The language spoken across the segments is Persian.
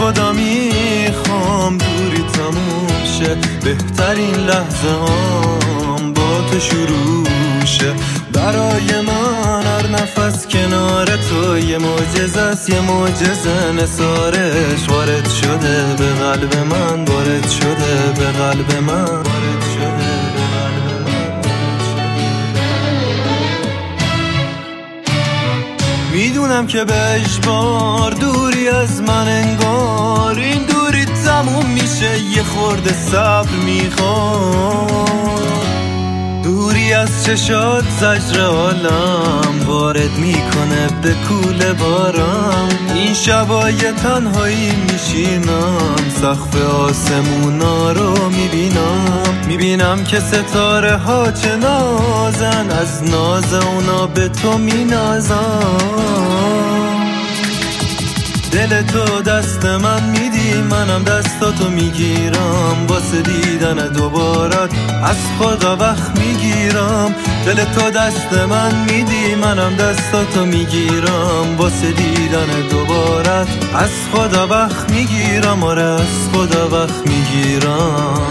خدا میخوام دوری تموم شه، بهترین لحظه هام با تو شروع شه. برای من هر نفس کنار تو یه معجزه است، یه معجزه. نثارش وارد شده به قلب من، وارد شده به قلب من، وارد شده به قلب من. میدونم که به اجبار دوری از من انگار، این دوری تموم میشه، یه خورده صبر میخواد. دوری از چشات زجر عالم وارد میکنه به کوله بارم. این شبای تنهایی میشینم، سقف آسمونا رو میبینم که ستاره ها چه نازن، از ناز اونا به تو مینازم. دل تو دست من میدی، منم دستاتو میگیرم، واسه دیدن دوبارت از خدا وقت میگیرم. دل تو دست من میدی، منم دستاتو میگیرم، واسه دیدن دوبارت از خدا وقت میگیرم، آره از خدا وقت میگیرم.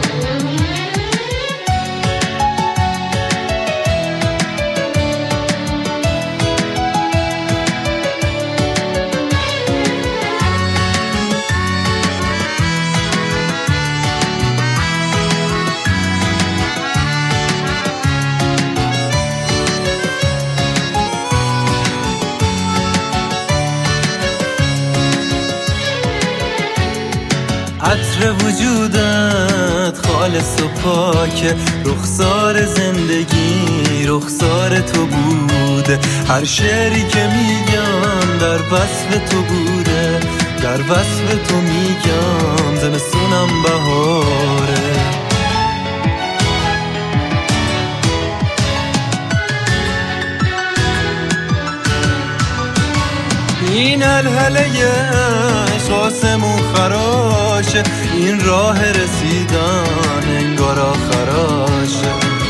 عطر وجودت خالص و پاکه، رخسار زندگی رخسار تو بوده. هر شعری که میگم در وصف تو بوده، در وصف تو میگم زمستونم بهاره. این هلهله آسمون خراشه، این راه رسیدن انگار آخراشه.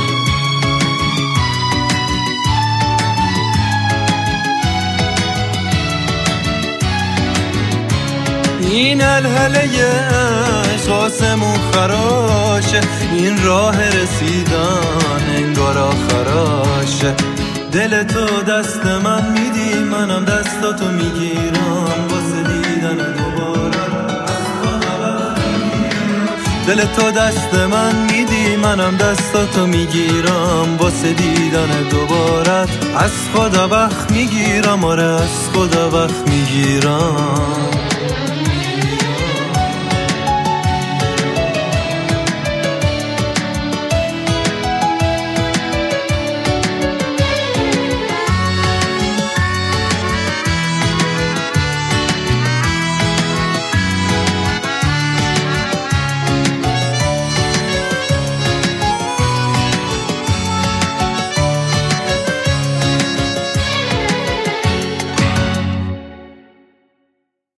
این هلهله آسمون خراشه، این راه رسیدن انگار آخراشه. دل تو دست من میدی، منم دستاتو میگیرم، واسه دیدن دوباره دل تو دست من میدی، منم دستاتو میگیرم، واسه دیدن دوبارت از خدا وقت میگیرم، آره از خدا وقت میگیرم.